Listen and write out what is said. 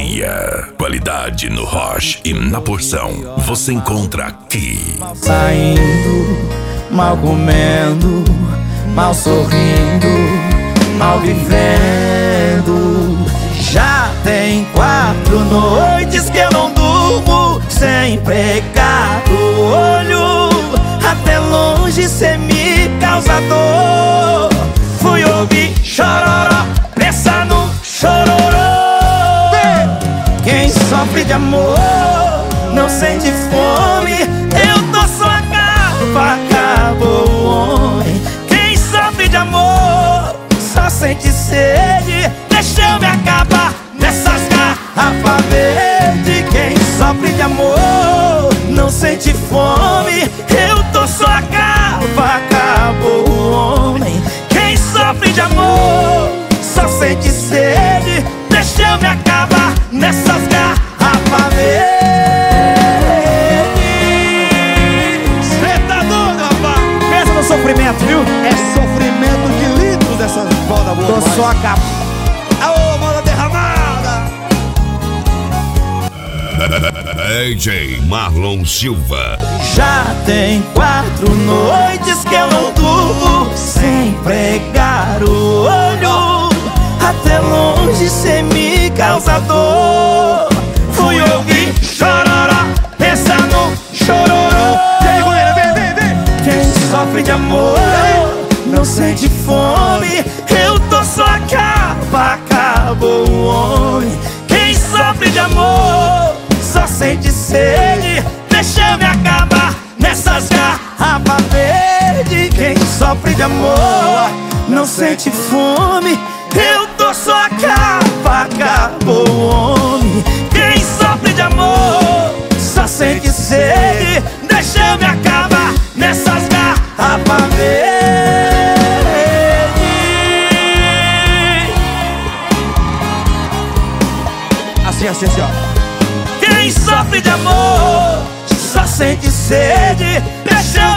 Hamburgueria. Qualidade no Roche e na porção você encontra aqui. Mal saindo, mal comendo, mal sorrindo, mal vivendo. Já tem 4 noites que eu não durmo sem pegar o olho. Até longe cê me causa dor. Fui ouvir chororó, pensa no chororô. Quem sofre de amor não sente fome. Eu tô só a garrafa, acabou o homem. Quem sofre de amor só sente sede. Deixa eu me acabar nessas garrafas verdes. Quem sofre de amor não sente fome. Eu tô só a garrafa, acabou o homem. Quem sofre de amor só sente sede. Deixa eu me acabar nessas garrafas verdes. Cê tá doido, rapaz? Pensa no sofrimento, viu? É sofrimento de litros dessas bolas boas. Tô só a capa. Aô, bola derramada. DJ Marlon Silva. Já tem 4 noites que eu não durmo sem pregar o olho. Até longe cê me causa dor. Fui ouvir chororó, pensa no chororô. Quem sofre de amor não sente fome. Eu tô só a capa, acabou o homem. Quem sofre de amor só sente sede. Deixa eu me acabar nessas garrafas verdes. Quem sofre de amor não sente fome. Eu tô só a capa, acabou o homem. Quem sofre de amor só sente sede. Deixa eu me acabar nessas garrafas verdes. Assim, ó. Quem sofre de amor só sente sede. Deixa